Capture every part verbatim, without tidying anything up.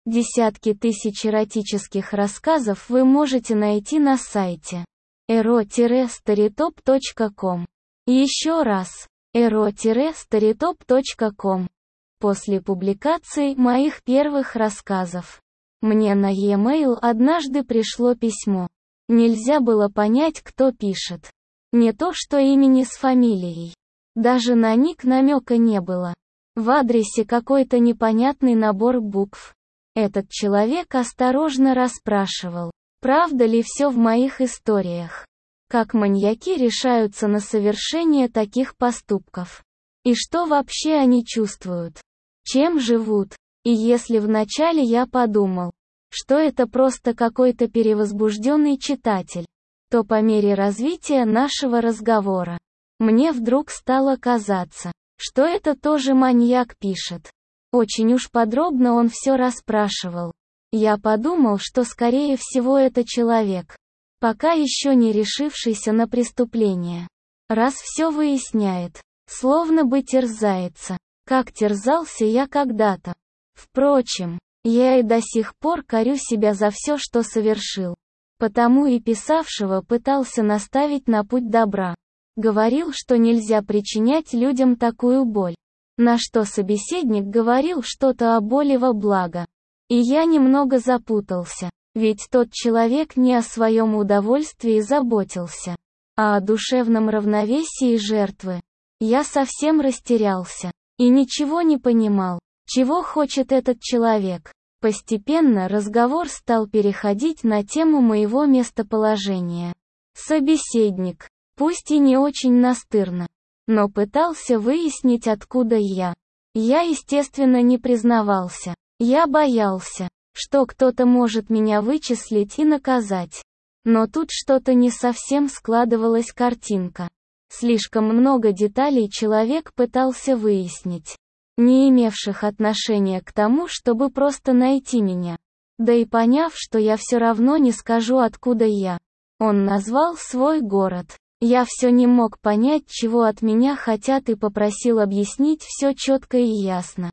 Десятки тысяч эротических рассказов вы можете найти на сайте эро старитоп точка ком. Еще раз, эро старитоп точка ком. После публикации моих первых рассказов мне на e-mail однажды пришло письмо. Нельзя было понять, кто пишет. Не то что имени с фамилией. Даже на ник намека не было. В адресе какой-то непонятный набор букв. Этот человек осторожно расспрашивал, правда ли все в моих историях. Как маньяки решаются на совершение таких поступков. И что вообще они чувствуют. Чем живут. И если вначале я подумал, что это просто какой-то перевозбужденный читатель, то по мере развития нашего разговора, мне вдруг стало казаться, что это тоже маньяк пишет. Очень уж подробно он все расспрашивал. Я подумал, что скорее всего это человек, пока еще не решившийся на преступление. Раз все выясняет, словно бы терзается, как терзался я когда-то. Впрочем, я и до сих пор корю себя за все, что совершил. Потому и писавшего пытался наставить на путь добра. Говорил, что нельзя причинять людям такую боль. На что собеседник говорил что-то о боли во благо. И я немного запутался, ведь тот человек не о своем удовольствии заботился, а о душевном равновесии жертвы. Я совсем растерялся и ничего не понимал, чего хочет этот человек. Постепенно разговор стал переходить на тему моего местоположения. Собеседник, пусть и не очень настырно, но пытался выяснить, откуда я. Я, естественно, не признавался. Я боялся, что кто-то может меня вычислить и наказать. Но тут что-то не совсем складывалась картинка. Слишком много деталей человек пытался выяснить, не имевших отношения к тому, чтобы просто найти меня. Да и поняв, что я все равно не скажу, откуда я. Он назвал свой город. Я все не мог понять, чего от меня хотят, и попросил объяснить все четко и ясно.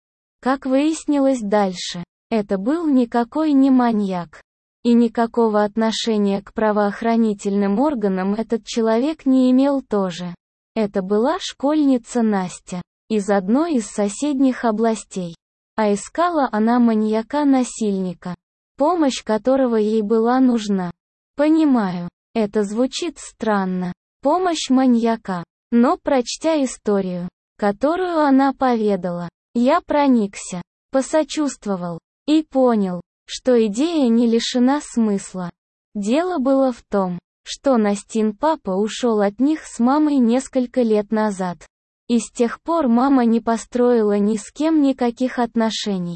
Как выяснилось дальше, это был никакой не маньяк. И никакого отношения к правоохранительным органам этот человек не имел тоже. Это была школьница Настя, из одной из соседних областей. А искала она маньяка-насильника, помощь которого ей была нужна. Понимаю, это звучит странно. Помощь маньяка. Но прочтя историю, которую она поведала, я проникся, посочувствовал и понял, что идея не лишена смысла. Дело было в том, что Настин папа ушел от них с мамой несколько лет назад. И с тех пор мама не построила ни с кем никаких отношений.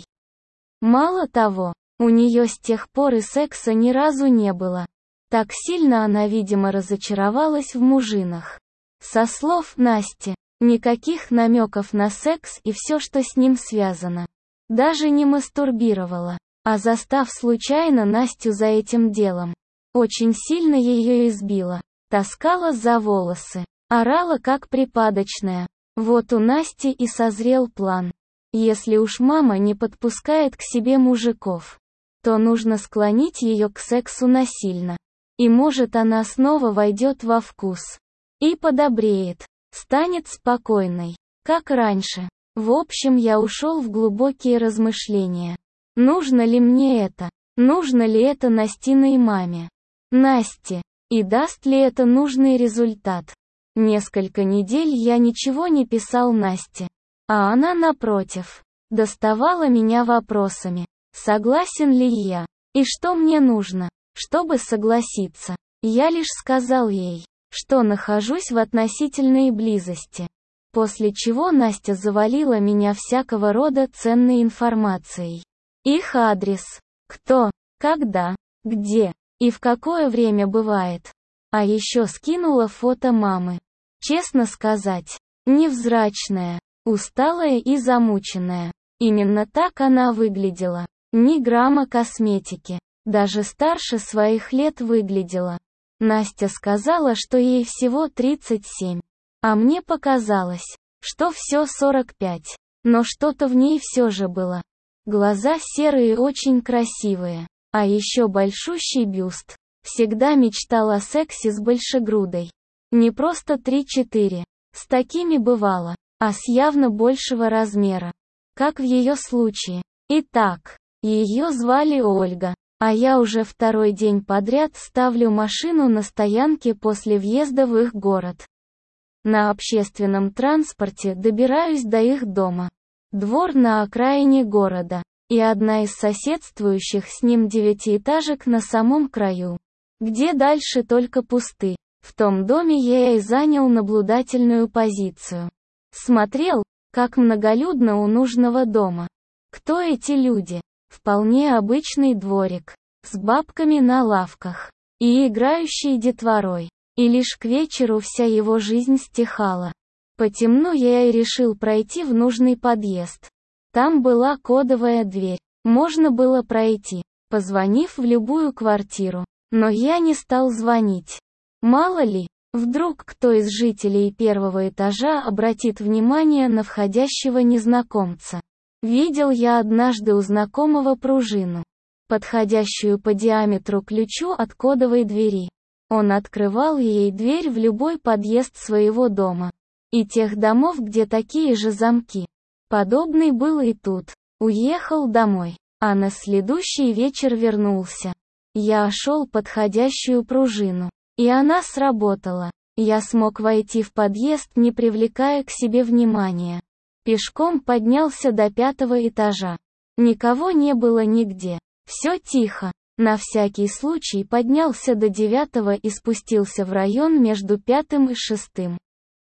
Мало того, у нее с тех пор и секса ни разу не было. Так сильно она, видимо, разочаровалась в мужинах. Со слов Насти, никаких намеков на секс и все, что с ним связано. Даже не мастурбировала, а застав случайно Настю за этим делом, очень сильно ее избила, таскала за волосы, орала как припадочная. Вот у Насти и созрел план. Если уж мама не подпускает к себе мужиков, то нужно склонить ее к сексу насильно. И может она снова войдет во вкус. И подобреет. Станет спокойной. Как раньше. В общем, я ушел в глубокие размышления. Нужно ли мне это? Нужно ли это Настиной маме? Насте. И даст ли это нужный результат? Несколько недель я ничего не писал Насте. А она, напротив, доставала меня вопросами. Согласен ли я? И что мне нужно, чтобы согласиться? Я лишь сказал ей, что нахожусь в относительной близости. После чего Настя завалила меня всякого рода ценной информацией. Их адрес, кто, когда, где и в какое время бывает. А еще скинула фото мамы. Честно сказать, невзрачная, усталая и замученная. Именно так она выглядела. Ни грамма косметики. Даже старше своих лет выглядела. Настя сказала, что ей всего тридцать семь. А мне показалось, что все сорок пять. Но что-то в ней все же было. Глаза серые, очень красивые. А еще большущий бюст. Всегда мечтал о сексе с большегрудой. Не просто три-четыре. С такими бывало. А с явно большего размера. Как в ее случае. Итак, ее звали Ольга. А я уже второй день подряд ставлю машину на стоянке после въезда в их город. На общественном транспорте добираюсь до их дома. Двор на окраине города. И одна из соседствующих с ним девятиэтажек на самом краю. Где дальше только пусты. В том доме я и занял наблюдательную позицию. Смотрел, как многолюдно у нужного дома. Кто эти люди? Вполне обычный дворик. С бабками на лавках. И играющей детворой. И лишь к вечеру вся его жизнь стихала. По темну я и решил пройти в нужный подъезд. Там была кодовая дверь. Можно было пройти, позвонив в любую квартиру. Но я не стал звонить. Мало ли, вдруг кто из жителей первого этажа обратит внимание на входящего незнакомца. Видел я однажды у знакомого пружину, подходящую по диаметру ключу от кодовой двери. Он открывал ей дверь в любой подъезд своего дома. И тех домов, где такие же замки. Подобный был и тут. Уехал домой, а на следующий вечер вернулся. Я шел подходящую пружину, и она сработала. Я смог войти в подъезд, не привлекая к себе внимания. Пешком поднялся до пятого этажа. Никого не было нигде. Все тихо. На всякий случай поднялся до девятого и спустился в район между пятым и шестым.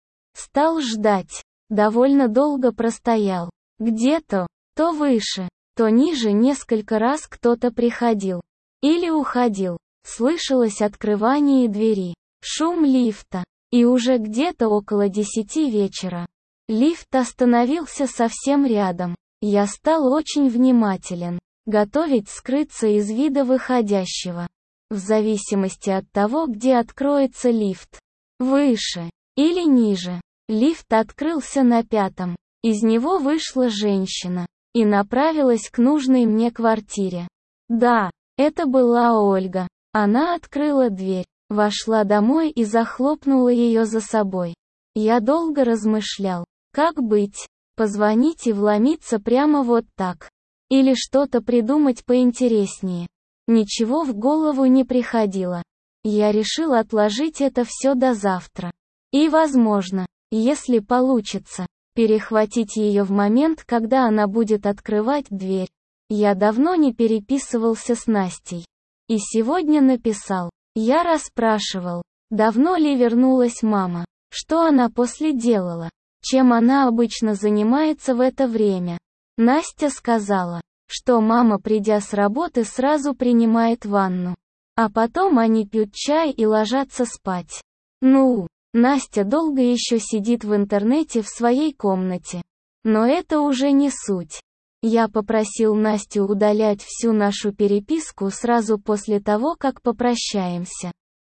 Стал ждать. Довольно долго простоял. Где-то, то выше, то ниже несколько раз кто-то приходил. Или уходил. Слышалось открывание двери, шум лифта. И уже где-то около десяти вечера. Лифт остановился совсем рядом. Я стал очень внимателен. Готовить скрыться из вида выходящего. В зависимости от того, где откроется лифт. Выше. Или ниже. Лифт открылся на пятом. Из него вышла женщина. И направилась к нужной мне квартире. Да, это была Ольга. Она открыла дверь, вошла домой и захлопнула ее за собой. Я долго размышлял. Как быть? Позвонить и вломиться прямо вот так. Или что-то придумать поинтереснее. Ничего в голову не приходило. Я решил отложить это все до завтра. И, возможно, если получится, перехватить ее в момент, когда она будет открывать дверь. Я давно не переписывался с Настей. И сегодня написал. Я расспрашивал, давно ли вернулась мама, что она после делала, чем она обычно занимается в это время. Настя сказала, что мама, придя с работы, сразу принимает ванну. А потом они пьют чай и ложатся спать. Ну, Настя долго еще сидит в интернете в своей комнате. Но это уже не суть. Я попросил Настю удалять всю нашу переписку сразу после того, как попрощаемся.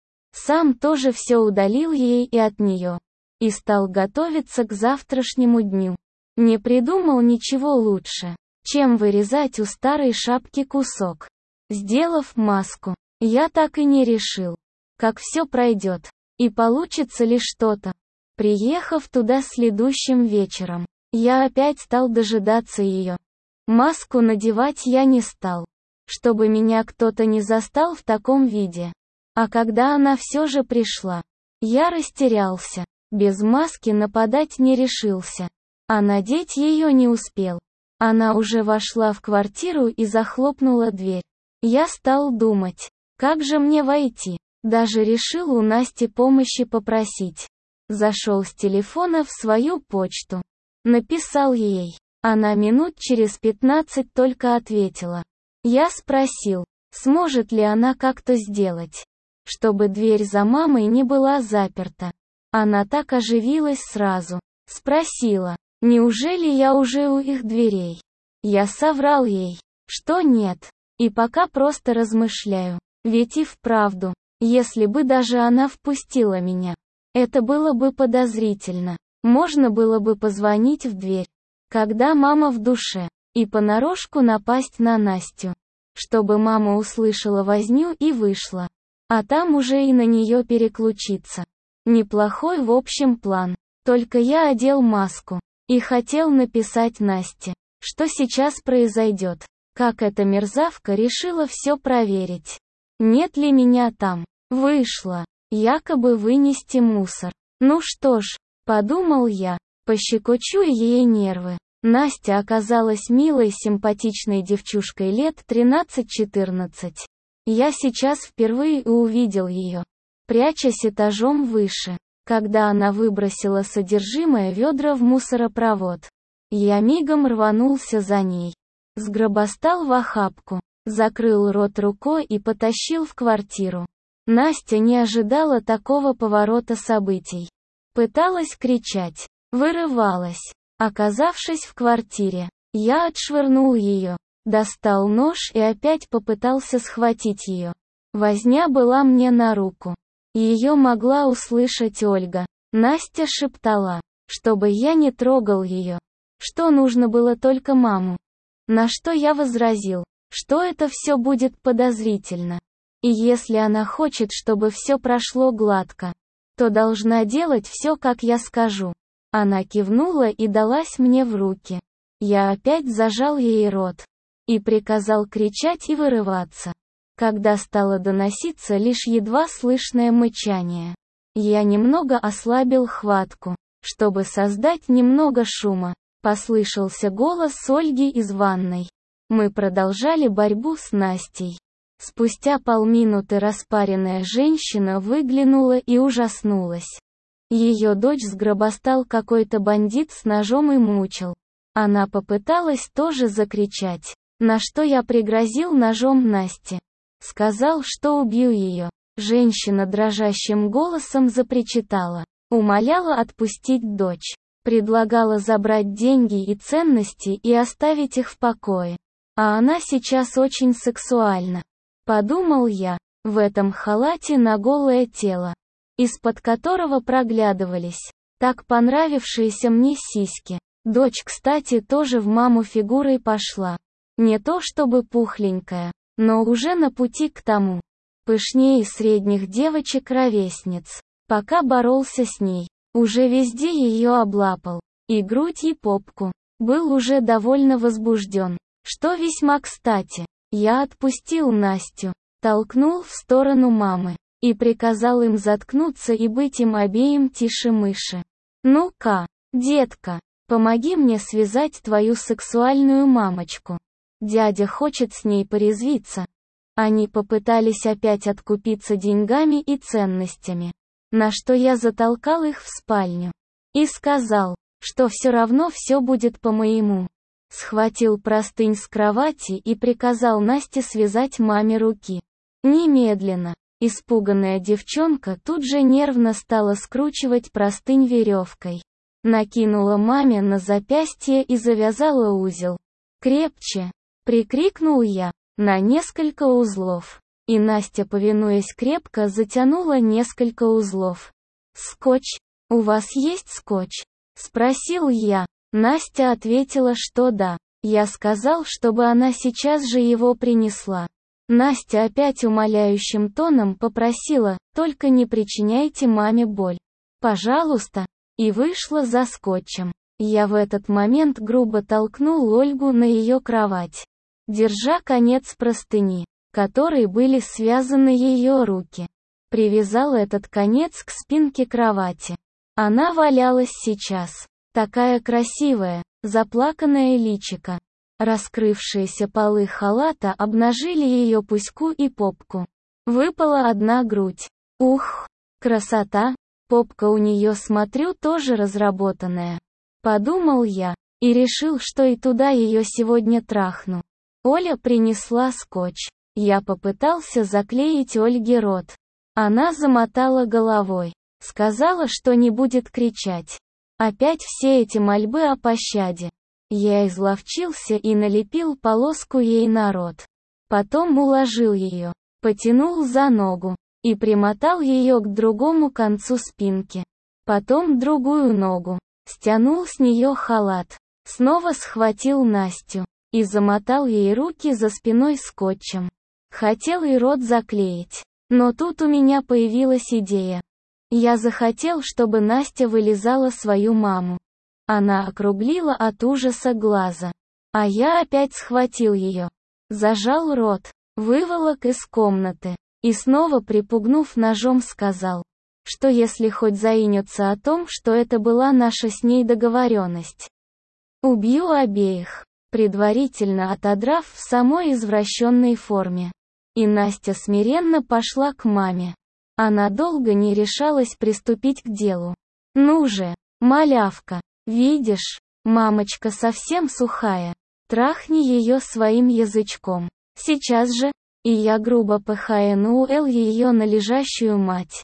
Сам тоже все удалил ей и от нее. И стал готовиться к завтрашнему дню. Не придумал ничего лучше, чем вырезать у старой шапки кусок. Сделав маску, я так и не решил, как все пройдет, и получится ли что-то. Приехав туда следующим вечером, я опять стал дожидаться ее. Маску надевать я не стал, чтобы меня кто-то не застал в таком виде. А когда она все же пришла, я растерялся, без маски нападать не решился. А надеть ее не успел. Она уже вошла в квартиру и захлопнула дверь. Я стал думать, как же мне войти. Даже решил у Насти помощи попросить. Зашел с телефона в свою почту. Написал ей. Она минут через пятнадцать только ответила. Я спросил, сможет ли она как-то сделать, чтобы дверь за мамой не была заперта. Она так оживилась сразу. Спросила. Неужели я уже у их дверей? Я соврал ей, что нет, и пока просто размышляю, ведь и вправду, если бы даже она впустила меня, это было бы подозрительно. Можно было бы позвонить в дверь, когда мама в душе. и понарошку напасть на Настю, чтобы мама услышала возню и вышла. А там уже и на нее переключиться. Неплохой в общем план. Только я одел маску и хотел написать Насте, что сейчас произойдет. Как эта мерзавка решила все проверить. Нет ли меня там? Вышла. Якобы вынести мусор. Ну что ж, подумал я, пощекочу ей нервы. Настя оказалась милой, симпатичной девчушкой лет тринадцать-четырнадцать. Я сейчас впервые увидел ее, прячась этажом выше, когда она выбросила содержимое ведра в мусоропровод. Я мигом рванулся за ней. Сгробастал в охапку, закрыл рот рукой и потащил в квартиру. Настя не ожидала такого поворота событий. Пыталась кричать, вырывалась. Оказавшись в квартире, я отшвырнул ее, достал нож и опять попытался схватить ее. Возня была мне на руку. Ее могла услышать Ольга. Настя шептала, чтобы я не трогал ее. Что нужно было только маму. На что я возразил, что это все будет подозрительно. И если она хочет, чтобы все прошло гладко, то должна делать все, как я скажу. Она кивнула и далась мне в руки. Я опять зажал ей рот и приказал кричать и вырываться. Когда стало доноситься лишь едва слышное мычание, я немного ослабил хватку, чтобы создать немного шума. Послышался голос Ольги из ванной. Мы продолжали борьбу с Настей. Спустя полминуты распаренная женщина выглянула и ужаснулась. Ее дочь сгробастал какой-то бандит с ножом и мучил. Она попыталась тоже закричать, на что я пригрозил ножом Насте. Сказал, что убью ее. Женщина дрожащим голосом запричитала. Умоляла отпустить дочь. Предлагала забрать деньги и ценности и оставить их в покое. А она сейчас очень сексуальна. Подумал я, в этом халате на голое тело, из-под которого проглядывались так понравившиеся мне сиськи. Дочь, кстати, тоже в маму фигурой пошла. Не то чтобы пухленькая, но уже на пути к тому. Пышнее средних девочек-ровесниц. Пока боролся с ней, уже везде ее облапал. И грудь, и попку. Был уже довольно возбужден. Что весьма кстати. Я отпустил Настю, толкнул в сторону мамы и приказал им заткнуться и быть им обеим тише мыши. «Ну-ка, детка, помоги мне связать твою сексуальную мамочку. Дядя хочет с ней порезвиться». Они попытались опять откупиться деньгами и ценностями, на что я затолкал их в спальню и сказал, что все равно все будет по-моему. Схватил простынь с кровати и приказал Насте связать маме руки. Немедленно. Испуганная девчонка тут же нервно стала скручивать простынь веревкой. Накинула маме на запястье и завязала узел. «Крепче!» — прикрикнул я, на несколько узлов. И Настя, повинуясь крепко, затянула несколько узлов. «Скотч? У вас есть скотч?» — спросил я. Настя ответила, что да. Я сказал, чтобы она сейчас же его принесла. Настя опять умоляющим тоном попросила, только не причиняйте маме боль. Пожалуйста. И вышла за скотчем. Я в этот момент грубо толкнул Ольгу на ее кровать, держа конец простыни, которой были связаны ее руки. Привязал этот конец к спинке кровати. Она валялась сейчас. Такая красивая, заплаканная личико. Раскрывшиеся полы халата обнажили ее пуську и попку. Выпала одна грудь. Ух, красота! Попка у нее, смотрю, тоже разработанная. Подумал я, и решил, что и туда ее сегодня трахну. Оля принесла скотч. Я попытался заклеить Ольге рот. Она замотала головой. Сказала, что не будет кричать. Опять все эти мольбы о пощаде. Я изловчился и налепил полоску ей на рот. Потом уложил ее, потянул за ногу и примотал ее к другому концу спинки. Потом другую ногу, стянул с нее халат. Снова схватил Настю и замотал ей руки за спиной скотчем. Хотел и рот заклеить. Но тут у меня появилась идея. Я захотел, чтобы Настя вылизала свою маму. Она округлила от ужаса глаза. А я опять схватил ее. Зажал рот, выволок из комнаты. И снова припугнув ножом сказал, что если хоть заинется о том, что это была наша с ней договоренность. Убью обеих, предварительно отодрав в самой извращенной форме. И Настя смиренно пошла к маме. Она долго не решалась приступить к делу. Ну же, малявка, видишь, мамочка совсем сухая. Трахни ее своим язычком. Сейчас же. И я грубо пхнул ее на лежащую мать.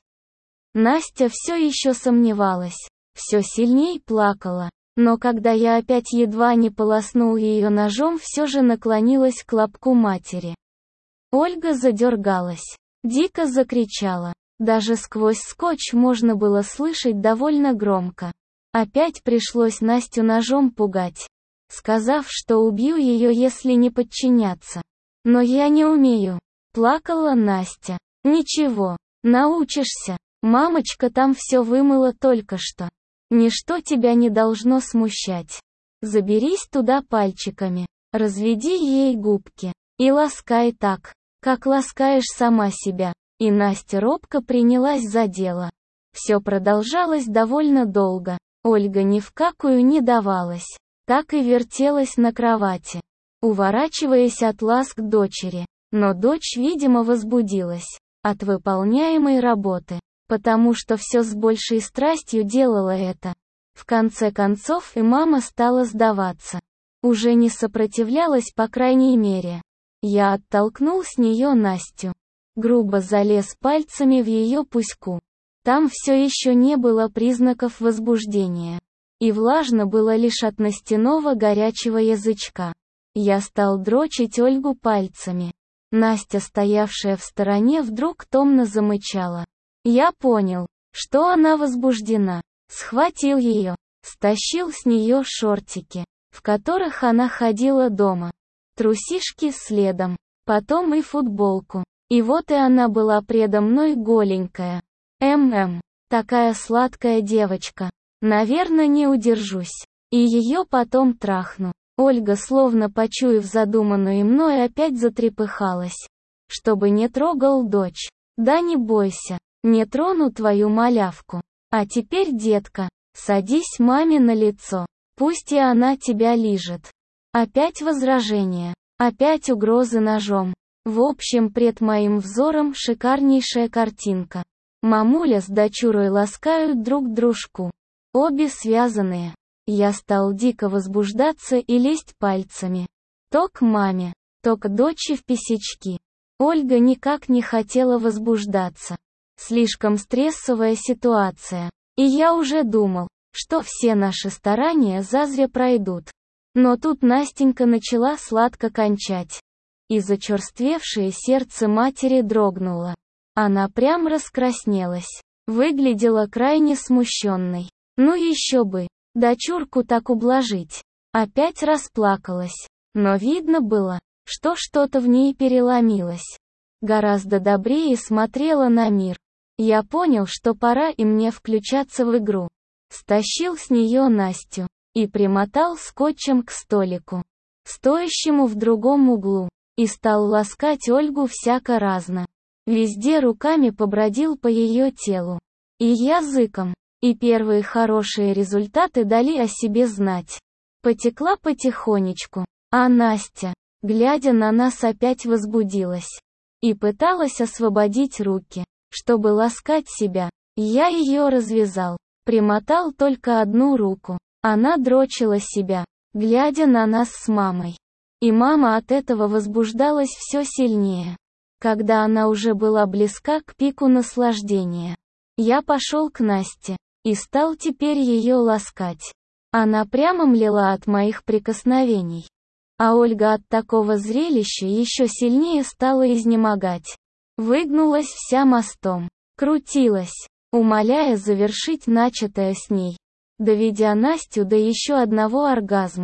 Настя все еще сомневалась. Все сильней плакала. Но когда я опять едва не полоснул ее ножом, все же наклонилась к лобку матери. Ольга задергалась. Дико закричала. Даже сквозь скотч можно было слышать довольно громко. Опять пришлось Настю ножом пугать, сказав, что убью ее, если не подчиняться. Но я не умею. Плакала Настя. Ничего, научишься. Мамочка там все вымыла только что. Ничто тебя не должно смущать. Заберись туда пальчиками, разведи ей губки и ласкай так, как ласкаешь сама себя. И Настя робко принялась за дело. Все продолжалось довольно долго. Ольга ни в какую не давалась, так и вертелась на кровати, уворачиваясь от ласк дочери. Но дочь, видимо, возбудилась от выполняемой работы, потому что все с большей страстью делала это. В конце концов и мама стала сдаваться. Уже не сопротивлялась, по крайней мере. Я оттолкнул с нее Настю. Грубо залез пальцами в ее пуську. Там все еще не было признаков возбуждения. И влажно было лишь от Настиного горячего язычка. Я стал дрочить Ольгу пальцами. Настя, стоявшая в стороне, вдруг томно замычала. Я понял, что она возбуждена. Схватил ее, стащил с нее шортики, в которых она ходила дома. Трусишки следом, потом и футболку. И вот и она была предо мной голенькая. М-м, такая сладкая девочка. Наверное, не удержусь. И ее потом трахну. Ольга, словно почуяв задуманную мной, опять затрепыхалась. Чтобы не трогал дочь. Да не бойся, не трону твою малявку. А теперь, детка, садись маме на лицо. Пусть и она тебя лижет. Опять возражения. Опять угрозы ножом. В общем, пред моим взором шикарнейшая картинка. Мамуля с дочурой ласкают друг дружку. Обе связанные. Я стал дико возбуждаться и лезть пальцами. То к маме, то к дочери в писечки. Ольга никак не хотела возбуждаться. Слишком стрессовая ситуация. И я уже думал, что все наши старания зазря пройдут. Но тут Настенька начала сладко кончать. И зачерствевшее сердце матери дрогнуло. Она прям раскраснелась. Выглядела крайне смущенной. Ну еще бы. Дочурку так ублажить. Опять расплакалась. Но видно было, что что-то в ней переломилось. Гораздо добрее смотрела на мир. Я понял, что пора и мне включаться в игру. Стащил с нее Настю и примотал скотчем к столику, стоящему в другом углу, и стал ласкать Ольгу всяко-разно. Везде руками побродил по ее телу. И языком. И первые хорошие результаты дали о себе знать. Потекла потихонечку. А Настя, глядя на нас, опять возбудилась. И пыталась освободить руки, чтобы ласкать себя. Я ее развязал. Примотал только одну руку. Она дрочила себя, глядя на нас с мамой. И мама от этого возбуждалась все сильнее. Когда она уже была близка к пику наслаждения, я пошел к Насте и стал теперь ее ласкать. Она прямо млела от моих прикосновений. А Ольга от такого зрелища еще сильнее стала изнемогать. Выгнулась вся мостом, крутилась, умоляя завершить начатое с ней, доведя Настю до еще одного оргазма.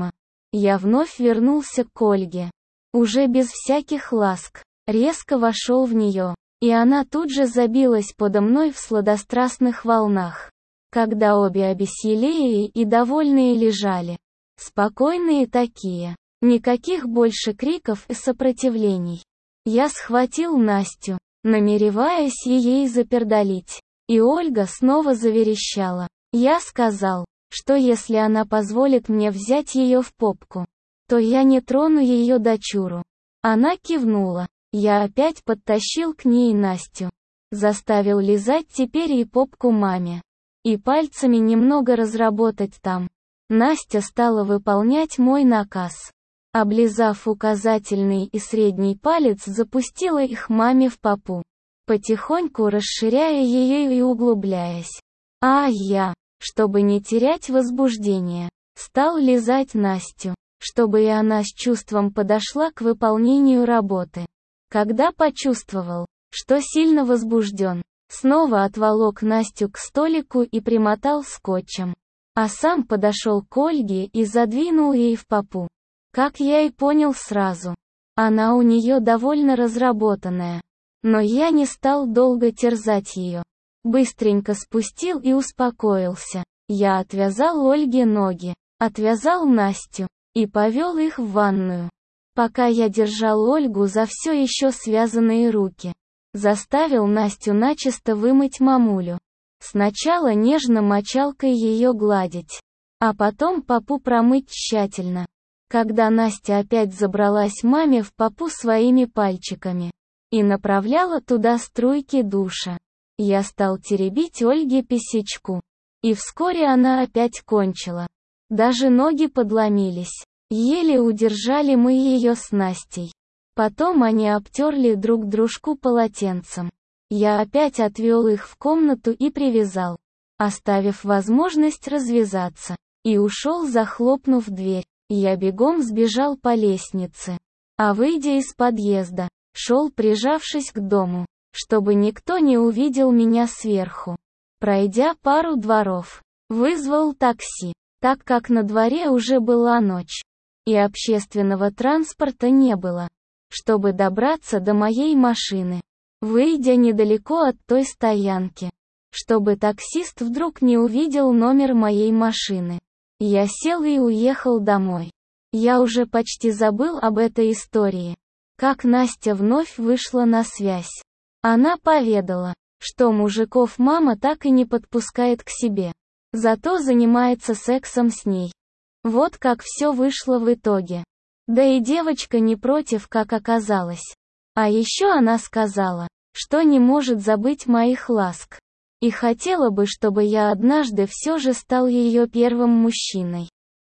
Я вновь вернулся к Ольге. Уже без всяких ласк. Резко вошел в нее. И она тут же забилась подо мной в сладострастных волнах. Когда обе обессилели и довольные лежали. Спокойные такие. Никаких больше криков и сопротивлений. Я схватил Настю, намереваясь ей запердолить. И Ольга снова заверещала. Я сказал, что если она позволит мне взять ее в попку, то я не трону ее дочуру. Она кивнула. Я опять подтащил к ней Настю. Заставил лизать теперь и попку маме. И пальцами немного разработать там. Настя стала выполнять мой наказ. Облизав указательный и средний палец, запустила их маме в попу, потихоньку расширяя ее и углубляясь. А я, чтобы не терять возбуждение, стал лизать Настю, чтобы и она с чувством подошла к выполнению работы. Когда почувствовал, что сильно возбужден, снова отволок Настю к столику и примотал скотчем. А сам подошел к Ольге и задвинул ей в попу. Как я и понял сразу. Она у нее довольно разработанная. Но я не стал долго терзать ее. Быстренько спустил и успокоился. Я отвязал Ольге ноги, отвязал Настю и повел их в ванную. Пока я держал Ольгу за все еще связанные руки. Заставил Настю начисто вымыть мамулю. Сначала нежно мочалкой ее гладить, а потом попу промыть тщательно. Когда Настя опять забралась маме в попу своими пальчиками и направляла туда струйки душа, я стал теребить Ольге писечку. И вскоре она опять кончила. Даже ноги подломились. Еле удержали мы ее с Настей. Потом они обтерли друг дружку полотенцем. Я опять отвел их в комнату и привязал, оставив возможность развязаться. И ушел, захлопнув дверь. Я бегом сбежал по лестнице. А выйдя из подъезда, шел прижавшись к дому, чтобы никто не увидел меня сверху. Пройдя пару дворов, вызвал такси, так как на дворе уже была ночь. И общественного транспорта не было, чтобы добраться до моей машины. Выйдя недалеко от той стоянки, чтобы таксист вдруг не увидел номер моей машины, я сел и уехал домой. Я уже почти забыл об этой истории. Как Настя вновь вышла на связь. Она поведала, что мужиков мама так и не подпускает к себе. Зато занимается сексом с ней. Вот как все вышло в итоге. Да и девочка не против, как оказалось. А еще она сказала, что не может забыть моих ласк. И хотела бы, чтобы я однажды все же стал ее первым мужчиной.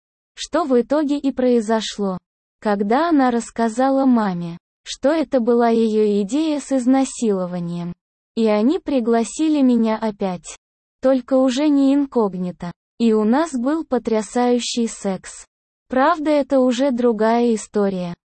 Что в итоге и произошло. Когда она рассказала маме, что это была ее идея с изнасилованием. И они пригласили меня опять. Только уже не инкогнито. И у нас был потрясающий секс. Правда, это уже другая история.